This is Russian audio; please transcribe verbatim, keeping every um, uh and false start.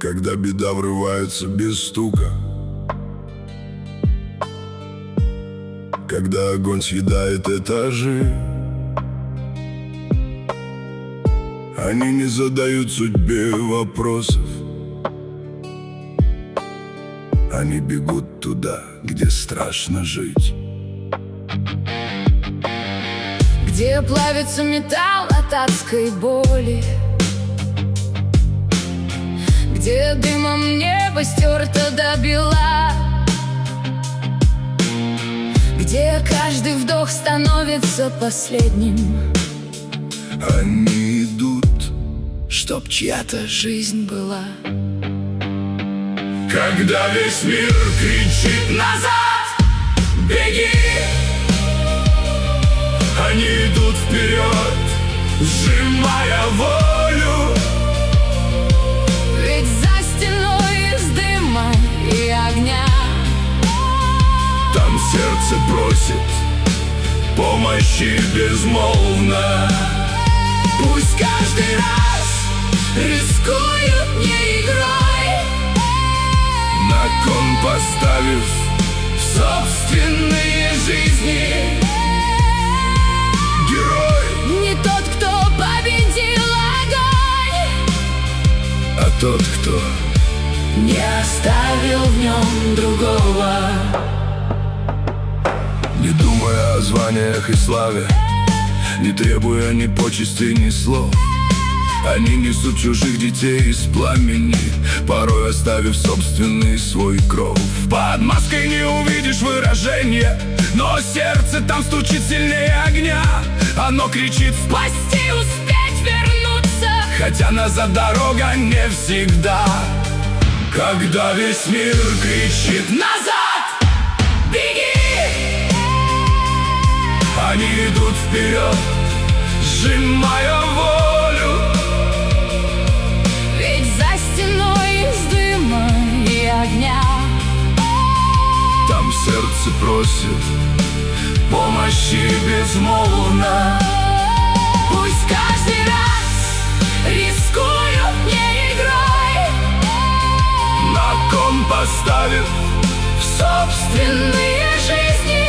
Когда беда врывается без стука, когда огонь съедает этажи, они не задают судьбе вопросов. Они бегут туда, где страшно жить, где плавится металл от адской боли, где дымом небо стерто до бела, где каждый вдох становится последним. Они идут, чтоб чья-то жизнь была. когда весь мир кричит Назад! «Беги!», они идут вперед, сжимая волю. Ведь за стеной из дыма и огня Там сердце просит помощи безмолвно. пусть каждый раз рискуют не игрой, На кон поставив собственные жизни. Герой, Не тот, кто победил огонь, а тот, кто не оставил в нем другого. не думая о званиях и славе, не требуя ни почести, ни слов, они несут чужих детей из пламени, порой оставив собственный свой кров. Под маской не увидишь выражения, но сердце там стучит сильнее огня. Оно кричит Спасти, успеть вернуться, хотя назад дорога не всегда. Когда весь мир кричит назад! Беги! они идут вперед, сжимая волю. Ведь за стеной из дыма и огня Там сердце просит помощи безмолвно. пусть каждый раз рискуют не игрой, На кон поставив собственные жизни.